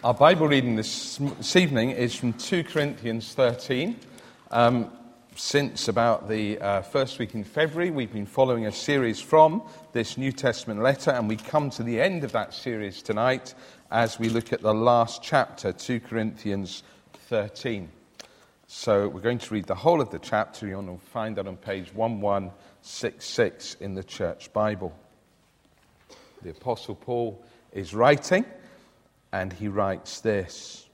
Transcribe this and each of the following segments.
Our Bible reading this evening is from 2 Corinthians 13. Since about the first week in February, we've been following a series from this New Testament letter, and we come to the end of that series tonight as we look at the last chapter, 2 Corinthians 13. So we're going to read the whole of the chapter. You'll find that on page 1166 in the Church Bible. The Apostle Paul is writing, and he writes this: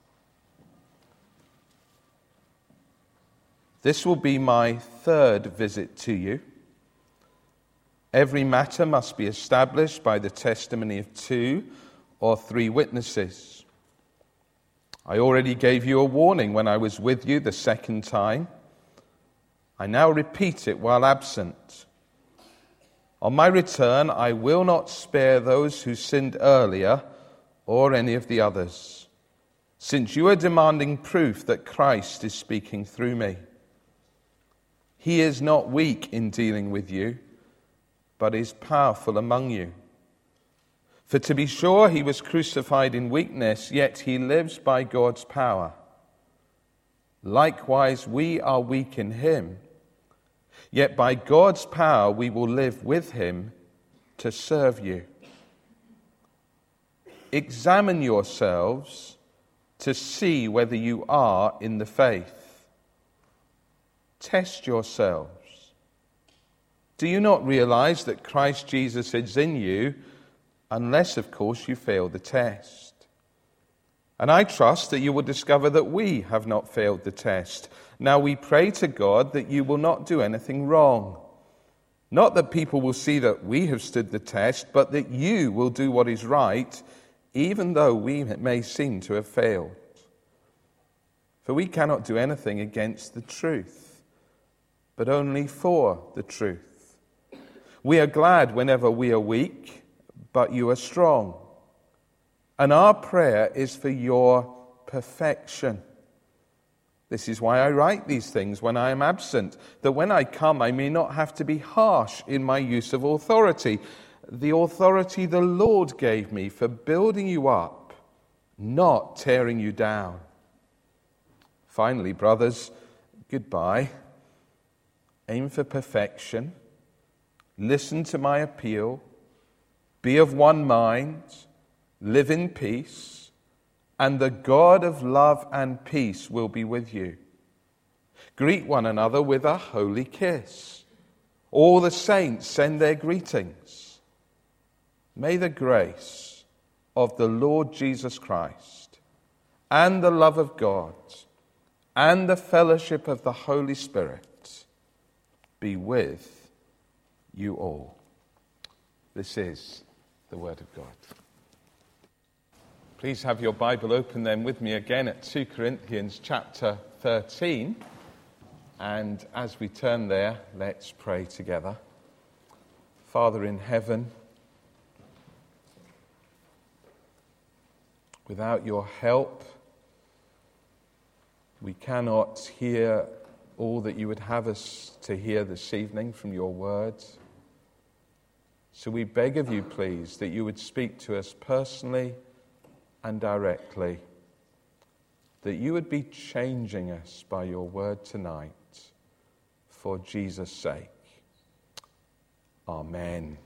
"This will be my third visit to you. Every matter must be established by the testimony of 2 or 3 witnesses. I already gave you a warning when I was with you the second time. I now repeat it while absent. On my return, I will not spare those who sinned earlier or any of the others, since you are demanding proof that Christ is speaking through me. He is not weak in dealing with you, but is powerful among you. For to be sure, he was crucified in weakness, yet he lives by God's power. Likewise, we are weak in him, yet by God's power we will live with him to serve you. Examine yourselves to see whether you are in the faith. Test yourselves. Do you not realize that Christ Jesus is in you, unless, of course, you fail the test? And I trust that you will discover that we have not failed the test. Now we pray to God that you will not do anything wrong. Not that people will see that we have stood the test, but that you will do what is right, even though we may seem to have failed. For we cannot do anything against the truth, but only for the truth. We are glad whenever we are weak, but you are strong. And our prayer is for your perfection. This is why I write these things when I am absent, that when I come I may not have to be harsh in my use of authority, the authority the Lord gave me for building you up, not tearing you down. Finally, brothers, goodbye. Aim for perfection. Listen to my appeal. Be of one mind. Live in peace. And the God of love and peace will be with you. Greet one another with a holy kiss. All the saints send their greetings. May the grace of the Lord Jesus Christ and the love of God and the fellowship of the Holy Spirit be with you all." This is the Word of God. Please have your Bible open then with me again at 2 Corinthians chapter 13. And as we turn there, let's pray together. Father in heaven, without your help, we cannot hear all that you would have us to hear this evening from your words. So we beg of you, please, that you would speak to us personally and directly, that you would be changing us by your word tonight, for Jesus' sake. Amen.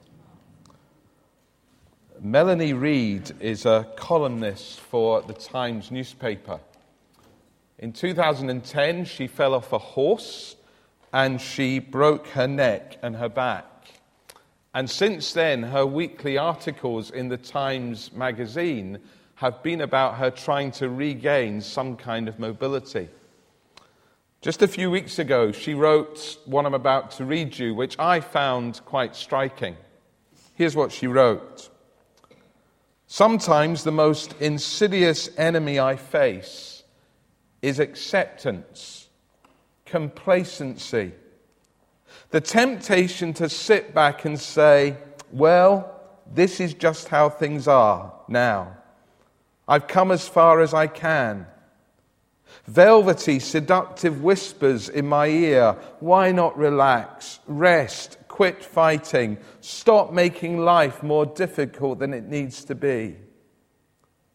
Melanie Reid is a columnist for the Times newspaper. In 2010, she fell off a horse and she broke her neck and her back. And since then, her weekly articles in the Times magazine have been about her trying to regain some kind of mobility. Just a few weeks ago, she wrote what I'm about to read you, which I found quite striking. Here's what she wrote. "Sometimes the most insidious enemy I face is acceptance, complacency, the temptation to sit back and say, well, this is just how things are now. I've come as far as I can. Velvety, seductive whispers in my ear, why not relax, rest, quit fighting, stop making life more difficult than it needs to be.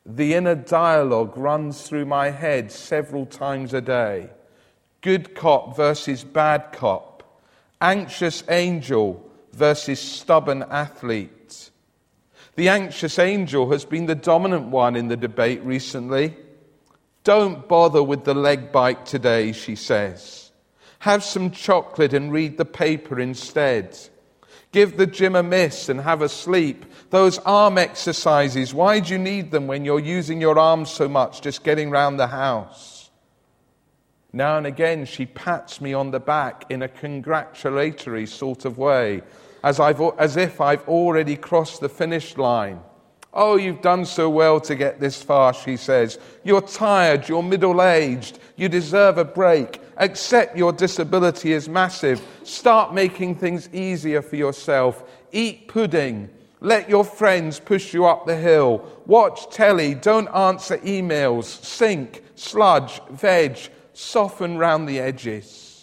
the inner dialogue runs through my head several times a day. Good cop versus bad cop. Anxious angel versus stubborn athlete. The anxious angel has been the dominant one in the debate recently. Don't bother with the leg bike today, she says. Have some chocolate and read the paper instead. Give the gym a miss and have a sleep. Those arm exercises, why do you need them when you're using your arms so much just getting round the house? Now and again she pats me on the back in a congratulatory sort of way, as if I've already crossed the finish line. Oh, you've done so well to get this far, she says. You're tired, you're middle-aged, you deserve a break. Accept your disability is massive. Start making things easier for yourself. Eat pudding. Let your friends push you up the hill. Watch telly. Don't answer emails. Sink, sludge, veg. Soften round the edges.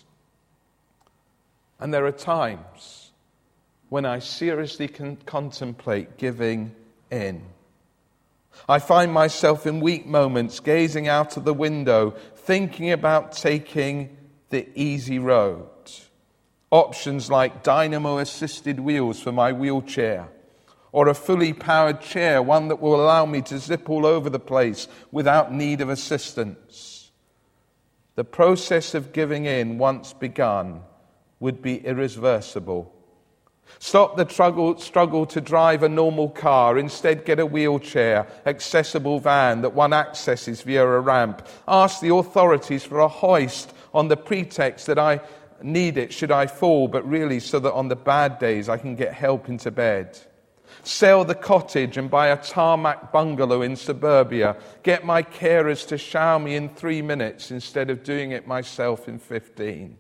And there are times when I seriously contemplate giving in. I find myself in weak moments gazing out of the window, thinking about taking the easy road. Options like dynamo-assisted wheels for my wheelchair, or a fully powered chair, one that will allow me to zip all over the place without need of assistance. The process of giving in, once begun, would be irreversible. Stop the struggle to drive a normal car. Instead, get a wheelchair, accessible van that one accesses via a ramp. Ask the authorities for a hoist on the pretext that I need it should I fall, but really so that on the bad days I can get help into bed. Sell the cottage and buy a tarmac bungalow in suburbia. Get my carers to shower me in 3 minutes instead of doing it myself in 15.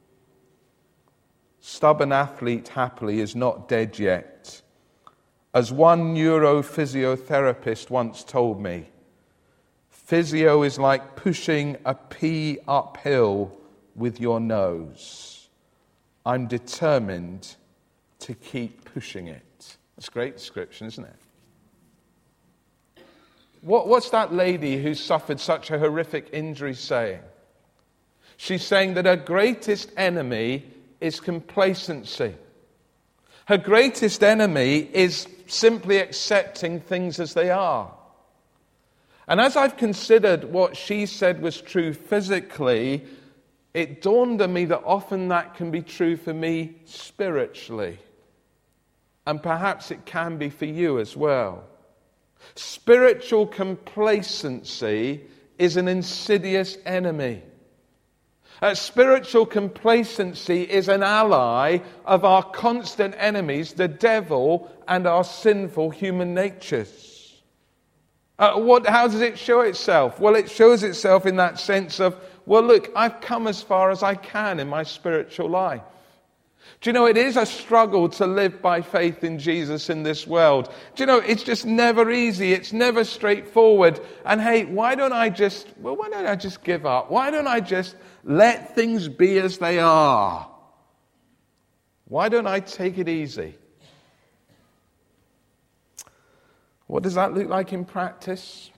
Stubborn athlete happily is not dead yet. As one neurophysiotherapist once told me, physio is like pushing a pea uphill with your nose. I'm determined to keep pushing it. That's a great description, isn't it? What's that lady who suffered such a horrific injury saying? She's saying that her greatest enemy is complacency. Her greatest enemy is simply accepting things as they are. And as I've considered what she said was true physically, it dawned on me that often that can be true for me spiritually. And perhaps it can be for you as well. Spiritual complacency is an insidious enemy. Spiritual complacency is an ally of our constant enemies, the devil and our sinful human natures. How does it show itself? Well, it shows itself in that sense of, well, look, I've come as far as I can in my spiritual life. Do you know, it is a struggle to live by faith in Jesus in this world. Do you know, it's just never easy. It's never straightforward. And hey, why don't I just give up? Why don't I just let things be as they are? Why don't I take it easy? What does that look like in practice?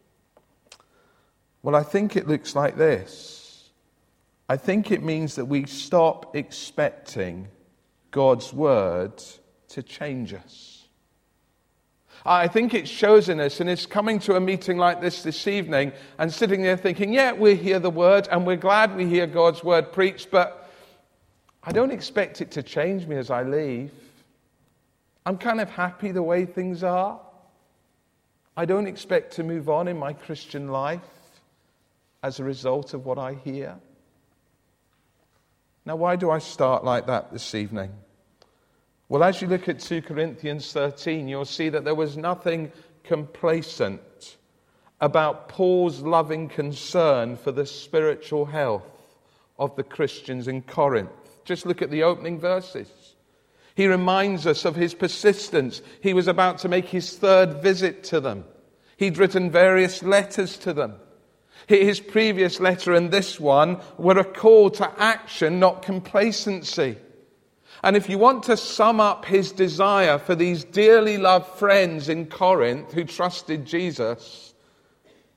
Well, I think it looks like this. I think it means that we stop expecting God's word to change us. I think it shows in us, and it's coming to a meeting like this evening and sitting there thinking, yeah, we hear the word and we're glad we hear God's word preached, but I don't expect it to change me as I leave. I'm kind of happy the way things are. I don't expect to move on in my Christian life as a result of what I hear. Now, why do I start like that this evening? Well, as you look at 2 Corinthians 13, you'll see that there was nothing complacent about Paul's loving concern for the spiritual health of the Christians in Corinth. Just look at the opening verses. He reminds us of his persistence. He was about to make his 3rd visit to them. He'd written various letters to them. His previous letter and this one were a call to action, not complacency. And if you want to sum up his desire for these dearly loved friends in Corinth who trusted Jesus,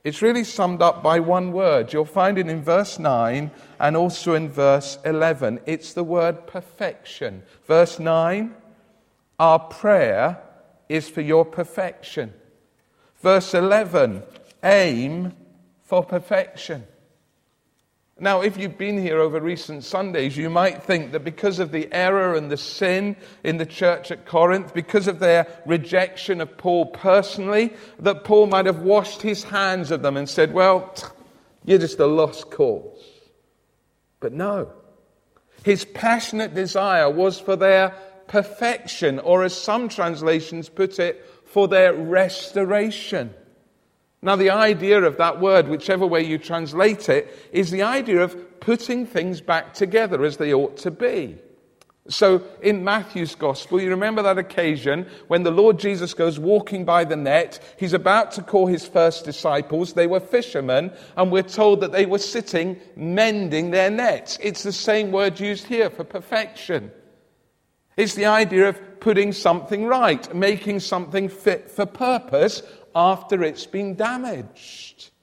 It's really summed up by one word. You'll find it in verse 9 and also in verse 11. It's the word perfection. Verse 9, our prayer is for your perfection. Verse 11, aim for perfection. Now, if you've been here over recent Sundays, you might think that because of the error and the sin in the church at Corinth, because of their rejection of Paul personally, that Paul might have washed his hands of them and said, well, you're just a lost cause. But no. His passionate desire was for their perfection, or as some translations put it, for their restoration. Now, the idea of that word, whichever way you translate it, is the idea of putting things back together as they ought to be. So, in Matthew's Gospel, you remember that occasion when the Lord Jesus goes walking by the net. He's about to call his first disciples. They were fishermen, and we're told that they were sitting mending their nets. It's the same word used here for perfection. It's the idea of putting something right, making something fit for purpose after it's been damaged.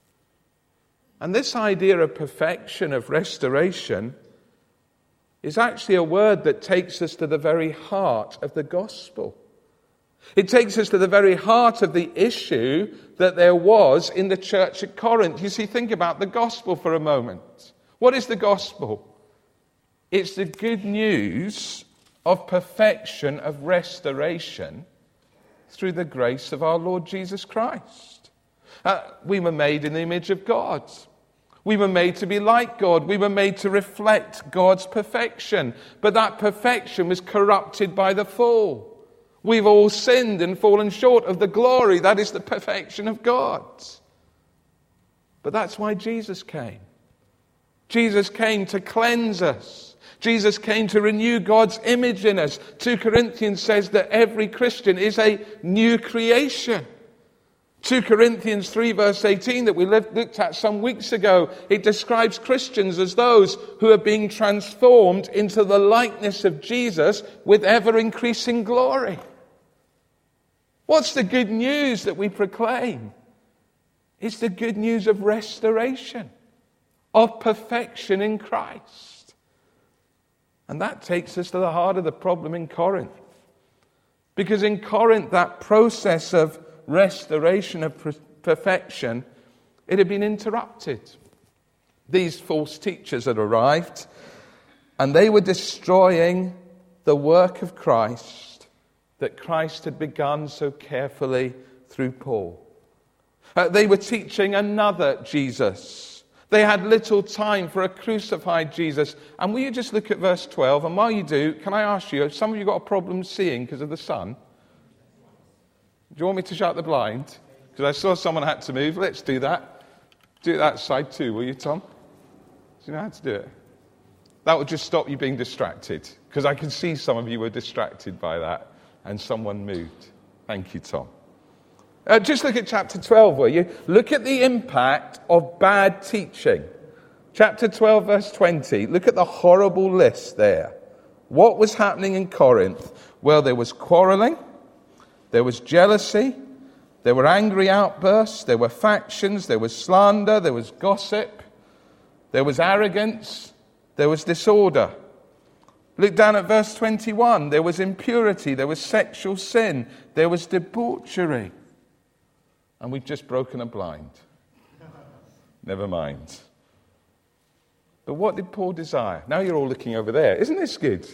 And this idea of perfection, of restoration, is actually a word that takes us to the very heart of the gospel. It takes us to the very heart of the issue that there was in the church at Corinth. You see, think about the gospel for a moment. What is the gospel? It's the good news of perfection, of restoration, through the grace of our Lord Jesus Christ. We were made in the image of God. We were made to be like God. We were made to reflect God's perfection. But that perfection was corrupted by the fall. We've all sinned and fallen short of the glory. That is the perfection of God. But that's why Jesus came. Jesus came to cleanse us. Jesus came to renew God's image in us. 2 Corinthians says that every Christian is a new creation. 2 Corinthians 3 verse 18 that we looked at some weeks ago, it describes Christians as those who are being transformed into the likeness of Jesus with ever-increasing glory. What's the good news that we proclaim? It's the good news of restoration, of perfection in Christ. And that takes us to the heart of the problem in Corinth. Because in Corinth, that process of restoration of perfection, it had been interrupted. These false teachers had arrived, and they were destroying the work of Christ that Christ had begun so carefully through Paul. They were teaching another Jesus. They had little time for a crucified Jesus. And will you just look at verse 12? And while you do, can I ask you, have some of you got a problem seeing because of the sun? Do you want me to shut the blind? Because I saw someone had to move. Let's do that. Do it that side too, will you, Tom? Do you know how to do it? That will just stop you being distracted. Because I can see some of you were distracted by that. And someone moved. Thank you, Tom. Just look at chapter 12, will you? Look at the impact of bad teaching. Chapter 12, verse 20. Look at the horrible list there. What was happening in Corinth? Well, there was quarreling, there was jealousy, there were angry outbursts, there were factions, there was slander, there was gossip, there was arrogance, there was disorder. Look down at verse 21. There was impurity, there was sexual sin, there was debauchery. And we've just broken a blind. Never mind. But what did Paul desire? Now you're all looking over there. Isn't this good?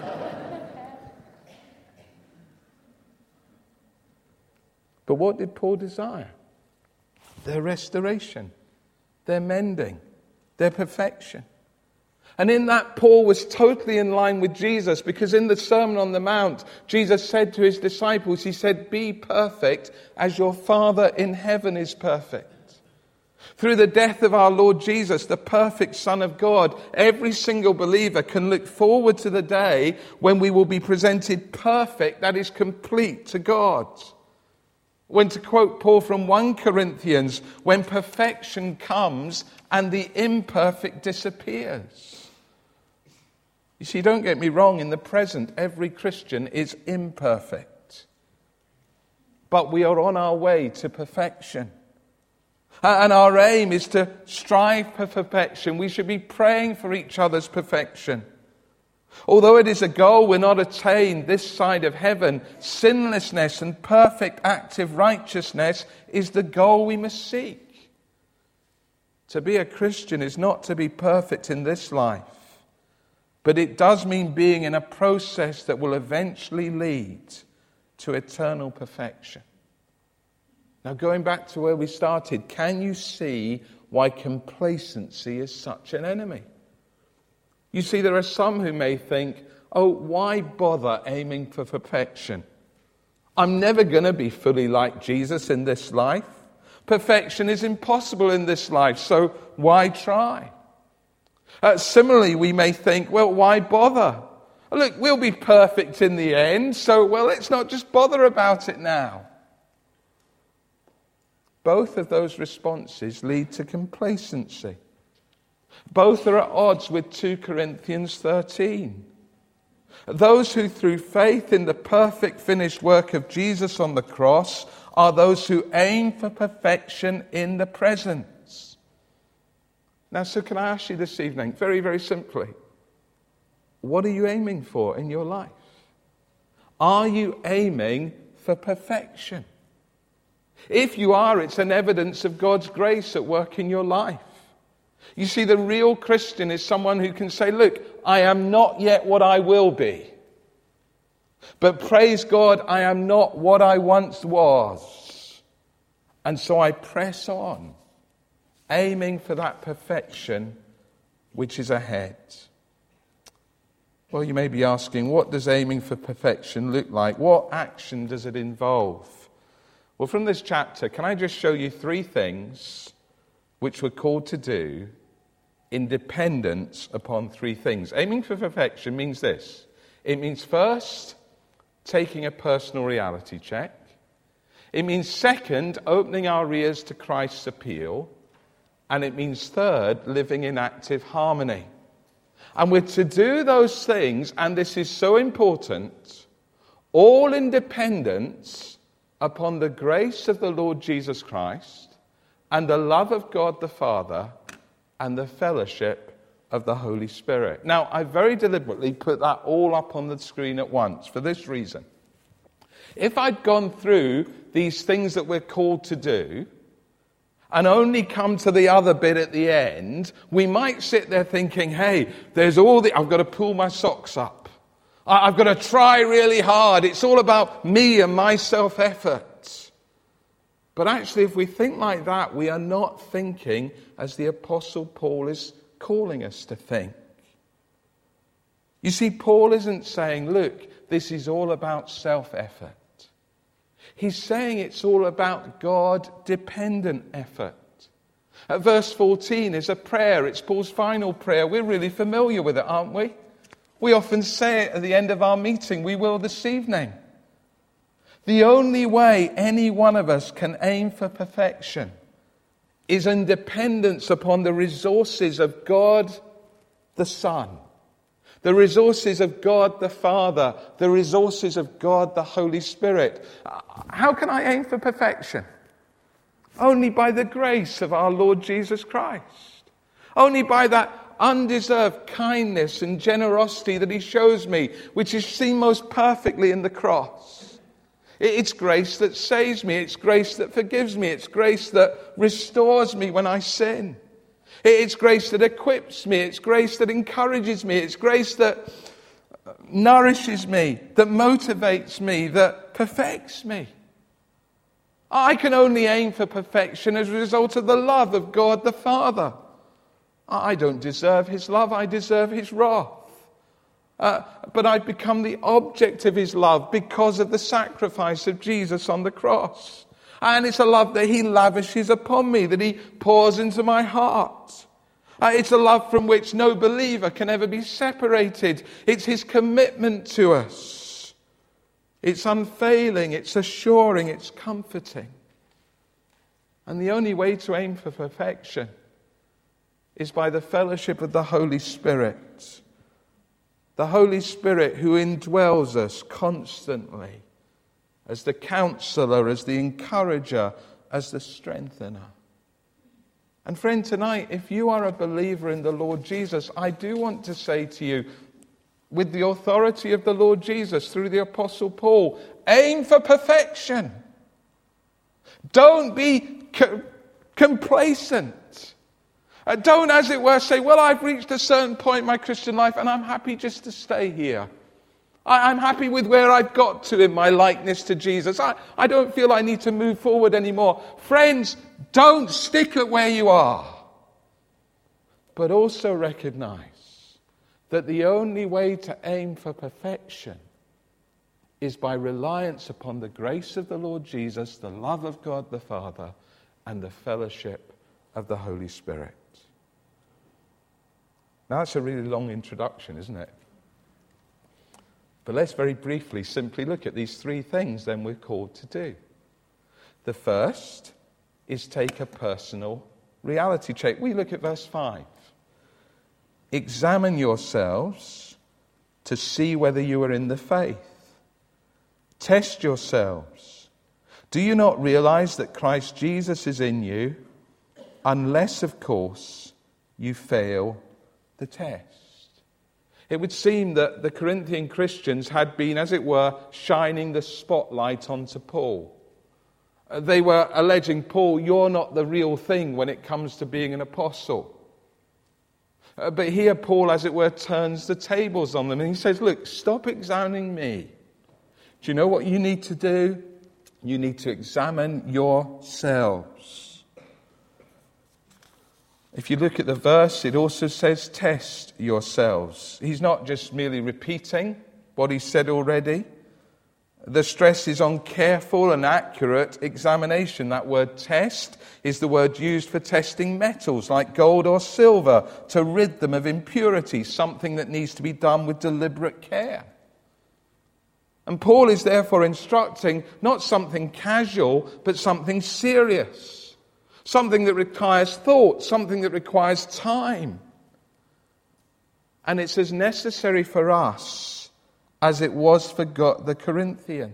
But what did Paul desire? Their restoration, their mending, their perfection. And in that, Paul was totally in line with Jesus, because in the Sermon on the Mount, Jesus said to his disciples, he said, "Be perfect as your Father in heaven is perfect." Through the death of our Lord Jesus, the perfect Son of God, every single believer can look forward to the day when we will be presented perfect, that is complete, to God. When, to quote Paul from 1 Corinthians, when perfection comes and the imperfect disappears. You see, don't get me wrong, in the present, every Christian is imperfect. But we are on our way to perfection. And our aim is to strive for perfection. We should be praying for each other's perfection. Although it is a goal we're not attained this side of heaven, sinlessness and perfect active righteousness is the goal we must seek. To be a Christian is not to be perfect in this life, but it does mean being in a process that will eventually lead to eternal perfection. Now, going back to where we started, can you see why complacency is such an enemy? You see, there are some who may think, oh, why bother aiming for perfection? I'm never going to be fully like Jesus in this life. Perfection is impossible in this life, so why try? Similarly, we may think, well, why bother? Look, we'll be perfect in the end, so, well, let's not just bother about it now. Both of those responses lead to complacency. Both are at odds with 2 Corinthians 13. Those who through faith in the perfect finished work of Jesus on the cross are those who aim for perfection in the present. Now, so can I ask you this evening, very, very simply, what are you aiming for in your life? Are you aiming for perfection? If you are, it's an evidence of God's grace at work in your life. You see, the real Christian is someone who can say, look, I am not yet what I will be. But praise God, I am not what I once was. And so I press on, aiming for that perfection which is ahead. Well, you may be asking, what does aiming for perfection look like? What action does it involve? Well, from this chapter, can I just show you 3 things which we're called to do in dependence upon 3 things. Aiming for perfection means this. It means first, taking a personal reality check. It means second, opening our ears to Christ's appeal. And it means third, living in active harmony. And we're to do those things, and this is so important, all in dependence upon the grace of the Lord Jesus Christ and the love of God the Father and the fellowship of the Holy Spirit. Now, I very deliberately put that all up on the screen at once for this reason. If I'd gone through these things that we're called to do and only come to the other bit at the end, we might sit there thinking, hey, there's I've got to pull my socks up. I've got to try really hard. It's all about me and my self-effort. But actually, if we think like that, we are not thinking as the Apostle Paul is calling us to think. You see, Paul isn't saying, look, this is all about self-effort. He's saying it's all about God-dependent effort. At verse 14 is a prayer. It's Paul's final prayer. We're really familiar with it, aren't we? We often say it at the end of our meeting. We will this evening. The only way any one of us can aim for perfection is in dependence upon the resources of God the Son, the resources of God the Father, the resources of God the Holy Spirit. How can I aim for perfection? Only by the grace of our Lord Jesus Christ. Only by that undeserved kindness and generosity that he shows me, which is seen most perfectly in the cross. It's grace that saves me. It's grace that forgives me. It's grace that restores me when I sin. It's grace that equips me. It's grace that encourages me. It's grace that nourishes me, that motivates me, that perfects me. I can only aim for perfection as a result of the love of God the Father. I don't deserve his love, I deserve his wrath. But I've become the object of his love because of the sacrifice of Jesus on the cross. And it's a love that he lavishes upon me, that he pours into my heart. It's a love from which no believer can ever be separated. It's his commitment to us. It's unfailing, it's assuring, it's comforting. And the only way to aim for perfection is by the fellowship of the Holy Spirit. The Holy Spirit who indwells us constantly as the counselor, as the encourager, as the strengthener. And friend, tonight, if you are a believer in the Lord Jesus, I do want to say to you, with the authority of the Lord Jesus through the Apostle Paul, aim for perfection. Don't be complacent. Don't, as it were, say, well, I've reached a certain point in my Christian life and I'm happy just to stay here. I'm happy with where I've got to in my likeness to Jesus. I don't feel I need to move forward anymore. Friends, don't stick at where you are. But also recognize that the only way to aim for perfection is by reliance upon the grace of the Lord Jesus, the love of God the Father, and the fellowship of the Holy Spirit. Now, that's a really long introduction, isn't it? But let's very briefly simply look at these three things then we're called to do. The first is take a personal reality check. We look at verse 5. Examine yourselves to see whether you are in the faith. Test yourselves. Do you not realize that Christ Jesus is in you, unless, of course, you fail the test? It would seem that the Corinthian Christians had been, as it were, shining the spotlight onto Paul. They were alleging, Paul, you're not the real thing when it comes to being an apostle. But here Paul, as it were, turns the tables on them and he says, look, stop examining me. Do you know what you need to do? You need to examine yourselves. If you look at the verse, it also says, test yourselves. He's not just merely repeating what he said already. The stress is on careful and accurate examination. That word test is the word used for testing metals like gold or silver to rid them of impurity, something that needs to be done with deliberate care. And Paul is therefore instructing not something casual, but something serious, something that requires thought, something that requires time. And it's as necessary for us as it was for the Corinthians.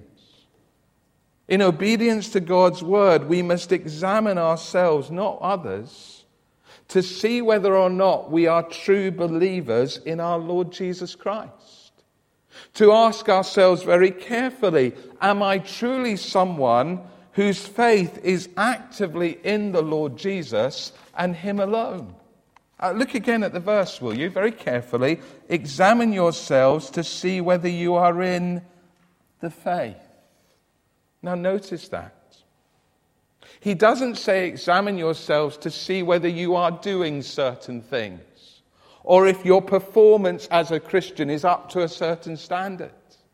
In obedience to God's word, we must examine ourselves, not others, to see whether or not we are true believers in our Lord Jesus Christ. To ask ourselves very carefully, am I truly someone whose faith is actively in the Lord Jesus and Him alone? Look again at the verse, will you, very carefully. Examine yourselves to see whether you are in the faith. Now notice that. He doesn't say examine yourselves to see whether you are doing certain things, or if your performance as a Christian is up to a certain standard.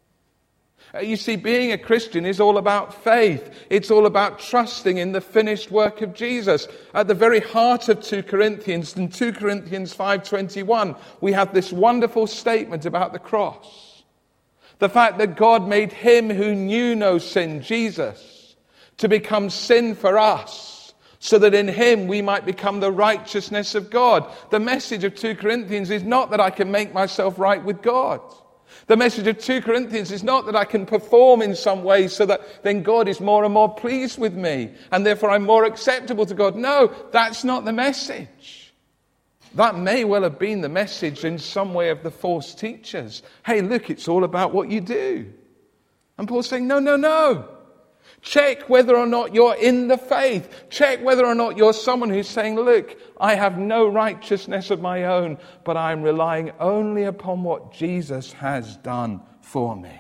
You see, being a Christian is all about faith. It's all about trusting in the finished work of Jesus. At the very heart of 2 Corinthians, in 2 Corinthians 5:21, we have this wonderful statement about the cross. The fact that God made Him who knew no sin, Jesus, to become sin for us, so that in Him we might become the righteousness of God. The message of 2 Corinthians is not that I can make myself right with God. The message of 2 Corinthians is not that I can perform in some way so that then God is more and more pleased with me and therefore I'm more acceptable to God. No, that's not the message. That may well have been the message in some way of the false teachers. Hey, look, it's all about what you do. And Paul's saying, no. Check whether or not you're in the faith. Check whether or not you're someone who's saying, look, I have no righteousness of my own, but I'm relying only upon what Jesus has done for me.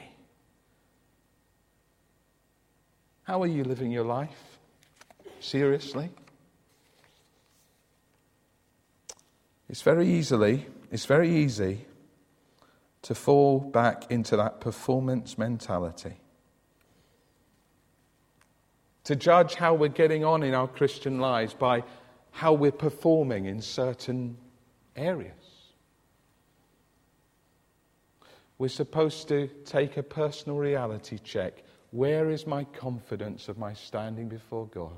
How are you living your life? Seriously? It's very easy to fall back into that performance mentality. To judge how we're getting on in our Christian lives by how we're performing in certain areas. We're supposed to take a personal reality check. Where is my confidence of my standing before God?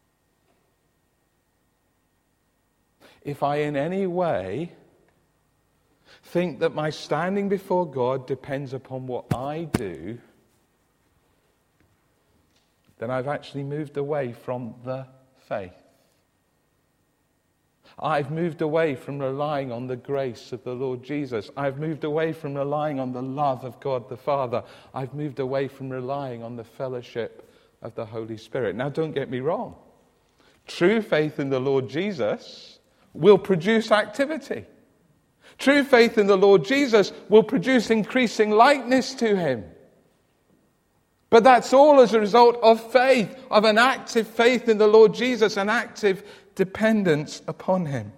If I in any way think that my standing before God depends upon what I do, then I've actually moved away from the faith. I've moved away from relying on the grace of the Lord Jesus. I've moved away from relying on the love of God the Father. I've moved away from relying on the fellowship of the Holy Spirit. Now, don't get me wrong. True faith in the Lord Jesus will produce activity. True faith in the Lord Jesus will produce increasing likeness to him. But that's all as a result of faith, of an active faith in the Lord Jesus, an active dependence upon him.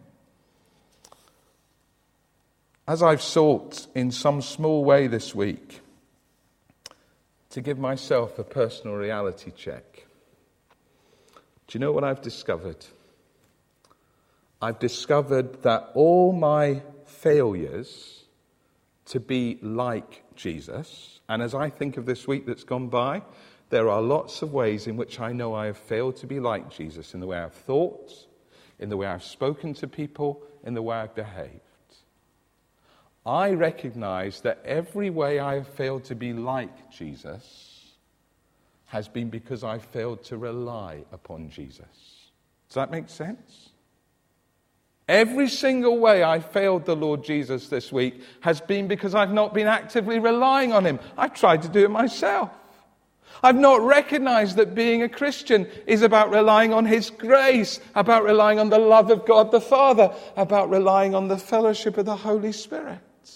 As I've sought in some small way this week to give myself a personal reality check, do you know what I've discovered? I've discovered that all my failures to be like Jesus, and as I think of this week that's gone by, there are lots of ways in which I know I have failed to be like Jesus, in the way I've thought, in the way I've spoken to people, in the way I've behaved. I recognize that every way I have failed to be like Jesus has been because I failed to rely upon Jesus. Does that make sense? Every single way I failed the Lord Jesus this week has been because I've not been actively relying on him. I've tried to do it myself. I've not recognized that being a Christian is about relying on his grace, about relying on the love of God the Father, about relying on the fellowship of the Holy Spirit.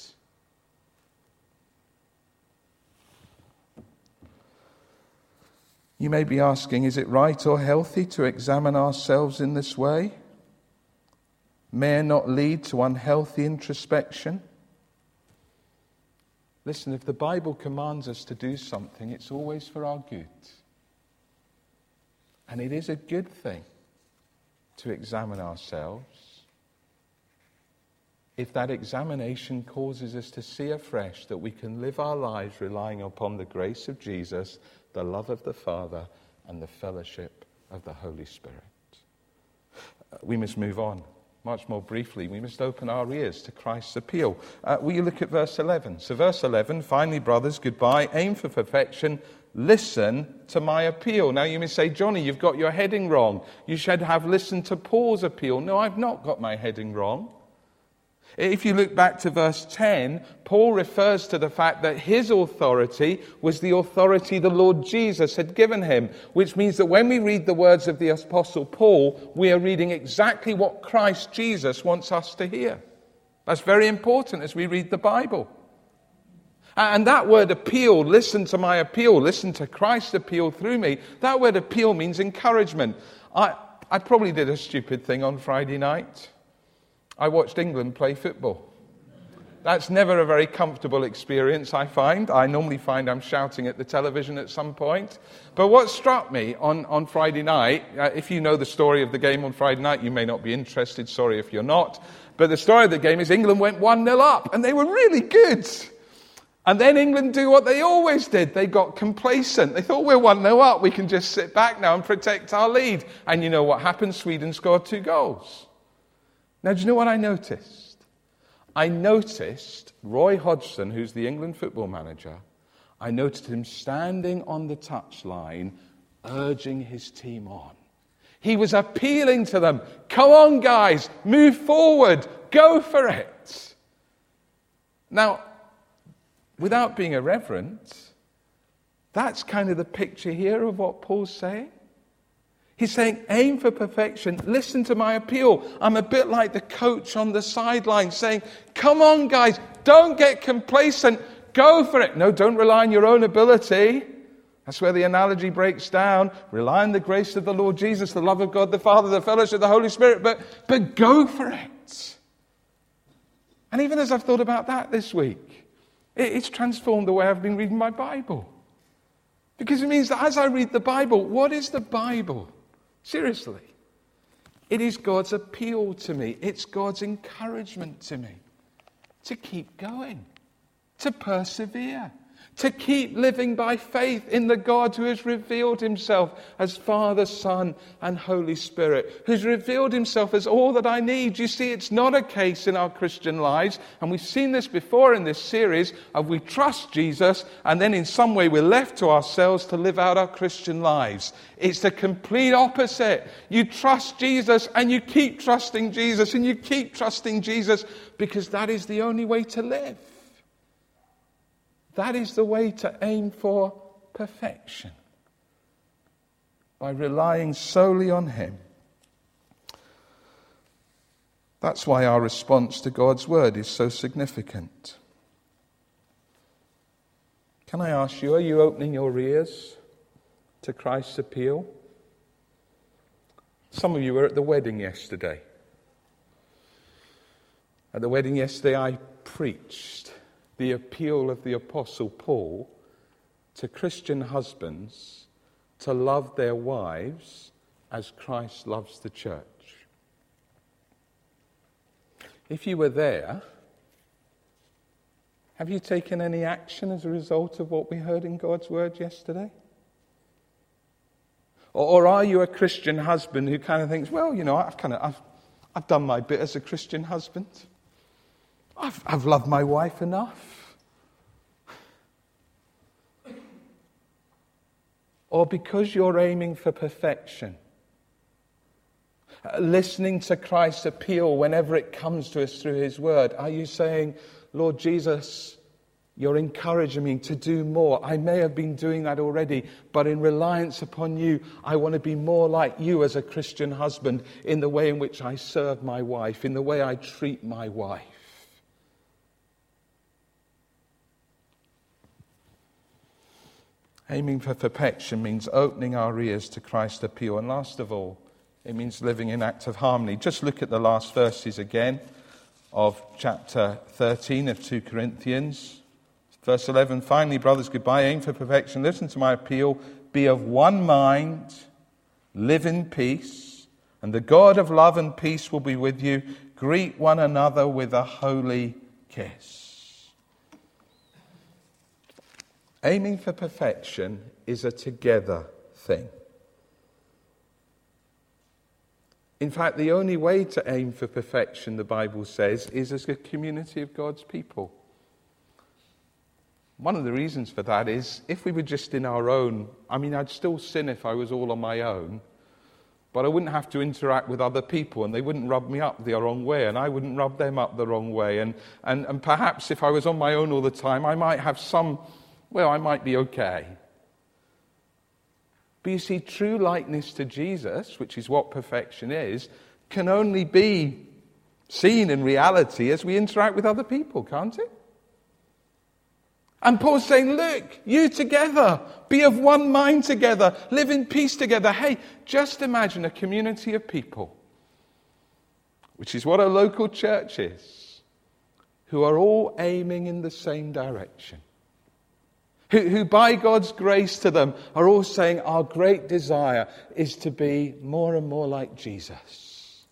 You may be asking, is it right or healthy to examine ourselves in this way? May it not lead to unhealthy introspection? Listen, if the Bible commands us to do something, it's always for our good. And it is a good thing to examine ourselves if that examination causes us to see afresh that we can live our lives relying upon the grace of Jesus, the love of the Father, and the fellowship of the Holy Spirit. We must move on. Much more briefly, we must open our ears to Christ's appeal. Will you look at verse 11? So verse 11, finally, brothers, goodbye, aim for perfection, listen to my appeal. Now you may say, Johnny, you've got your heading wrong. You should have listened to Paul's appeal. No, I've not got my heading wrong. If you look back to verse 10, Paul refers to the fact that his authority was the authority the Lord Jesus had given him, which means that when we read the words of the Apostle Paul, we are reading exactly what Christ Jesus wants us to hear. That's very important as we read the Bible. And that word appeal, listen to my appeal, listen to Christ's appeal through me, that word appeal means encouragement. I probably did a stupid thing on Friday night. I watched England play football. That's never a very comfortable experience, I find. I normally find I'm shouting at the television at some point. But what struck me on Friday night, if you know the story of the game on Friday night, you may not be interested, sorry if you're not. But the story of the game is England went 1-0 up, and they were really good. And then England do what they always did. They got complacent. They thought, we're 1-0 up, we can just sit back now and protect our lead. And you know what happened? Sweden scored 2 goals. Now, do you know what I noticed? I noticed Roy Hodgson, who's the England football manager, I noticed him standing on the touchline, urging his team on. He was appealing to them, come on guys, move forward, go for it. Now, without being irreverent, that's kind of the picture here of what Paul's saying. He's saying, aim for perfection. Listen to my appeal. I'm a bit like the coach on the sideline saying, come on, guys, don't get complacent. Go for it. No, don't rely on your own ability. That's where the analogy breaks down. Rely on the grace of the Lord Jesus, the love of God the Father, the fellowship of the Holy Spirit, but go for it. And even as I've thought about that this week, it's transformed the way I've been reading my Bible. Because it means that as I read the Bible, what is the Bible? Seriously, it is God's appeal to me. It's God's encouragement to me to keep going, to persevere, To keep living by faith in the God who has revealed himself as Father, Son, and Holy Spirit, who's revealed himself as all that I need. You see, it's not a case in our Christian lives, and we've seen this before in this series, of we trust Jesus, and then in some way we're left to ourselves to live out our Christian lives. It's the complete opposite. You trust Jesus, and you keep trusting Jesus, and you keep trusting Jesus, because that is the only way to live. That is the way to aim for perfection, by relying solely on him. That's why our response to God's word is so significant. Can I ask you, are you opening your ears to Christ's appeal? Some of you were at the wedding yesterday. At the wedding yesterday, I preached the appeal of the Apostle Paul to Christian husbands to love their wives as Christ loves the church. If you were there, have you taken any action as a result of what we heard in God's word yesterday? Or are you a Christian husband who kind of thinks, well, you know, I've done my bit as a Christian husband. I've loved my wife enough. Or because you're aiming for perfection, listening to Christ's appeal whenever it comes to us through his word, are you saying, Lord Jesus, you're encouraging me to do more. I may have been doing that already, but in reliance upon you, I want to be more like you as a Christian husband in the way in which I serve my wife, in the way I treat my wife. Aiming for perfection means opening our ears to Christ's appeal. And last of all, it means living in active harmony. Just look at the last verses again of chapter 13 of 2 Corinthians. Verse 11, finally, brothers, goodbye. Aim for perfection. Listen to my appeal. Be of one mind. Live in peace. And the God of love and peace will be with you. Greet one another with a holy kiss. Aiming for perfection is a together thing. In fact, the only way to aim for perfection, the Bible says, is as a community of God's people. One of the reasons for that is, if we were just in our own, I'd still sin if I was all on my own, but I wouldn't have to interact with other people, and they wouldn't rub me up the wrong way, and I wouldn't rub them up the wrong way. And perhaps if I was on my own all the time, I might have I might be okay. But you see, true likeness to Jesus, which is what perfection is, can only be seen in reality as we interact with other people, can't it? And Paul's saying, look, you together, be of one mind together, live in peace together. Hey, just imagine a community of people, which is what a local church is, who are all aiming in the same direction. Who by God's grace to them are all saying our great desire is to be more and more like Jesus.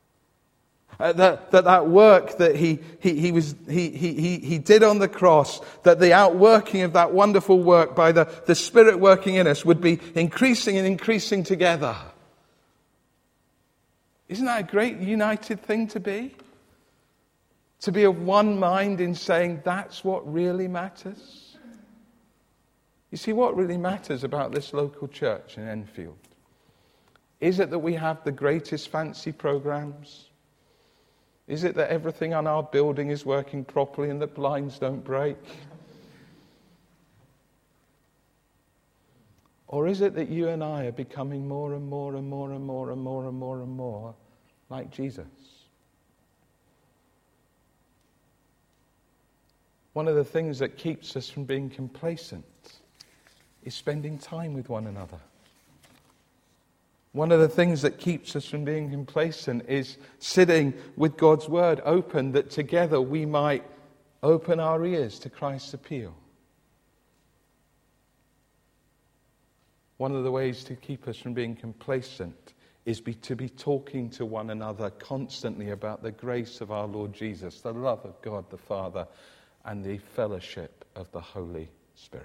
That work that he did on the cross, that the outworking of that wonderful work by the Spirit working in us would be increasing and increasing together. Isn't that a great united thing to be? To be of one mind in saying that's what really matters. You see, what really matters about this local church in Enfield? Is it that we have the greatest fancy programs? Is it that everything on our building is working properly and that blinds don't break? Or is it that you and I are becoming more and more and more and more and more and more and more like Jesus? One of the things that keeps us from being complacent is spending time with one another. One of the things that keeps us from being complacent is sitting with God's word open, that together we might open our ears to Christ's appeal. One of the ways to keep us from being complacent is to be talking to one another constantly about the grace of our Lord Jesus, the love of God the Father, and the fellowship of the Holy Spirit.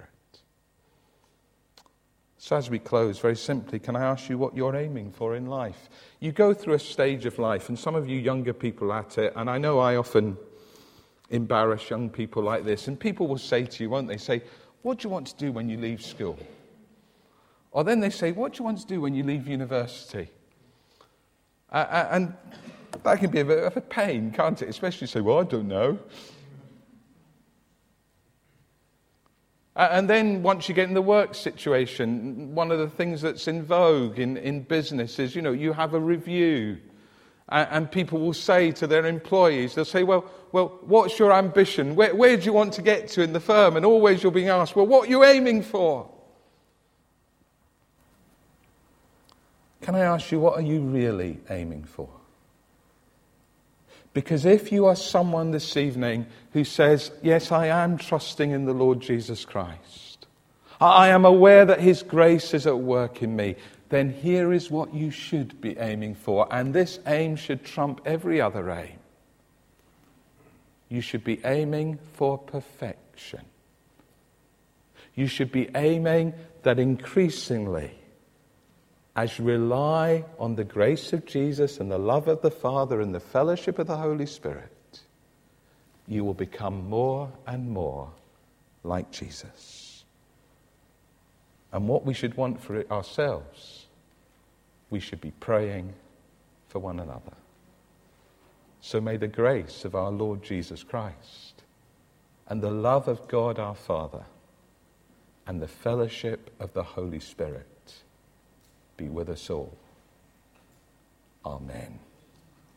So as we close, very simply, can I ask you what you're aiming for in life? You go through a stage of life, and some of you younger people at it, and I know I often embarrass young people like this, and people will say to you, won't they, say, what do you want to do when you leave school? Or then they say, what do you want to do when you leave university? And that can be a bit of a pain, can't it? Especially say, well, I don't know. And then once you get in the work situation, one of the things that's in vogue in business is, you have a review. And people will say to their employees, they'll say, well, what's your ambition? Where do you want to get to in the firm? And always you're being asked, well, what are you aiming for? Can I ask you, what are you really aiming for? Because if you are someone this evening who says, yes, I am trusting in the Lord Jesus Christ, I am aware that his grace is at work in me, then here is what you should be aiming for. And this aim should trump every other aim. You should be aiming for perfection. You should be aiming that increasingly, as you rely on the grace of Jesus and the love of the Father and the fellowship of the Holy Spirit, you will become more and more like Jesus. And what we should want for it ourselves, we should be praying for one another. So may the grace of our Lord Jesus Christ and the love of God our Father and the fellowship of the Holy Spirit be with us all. Amen.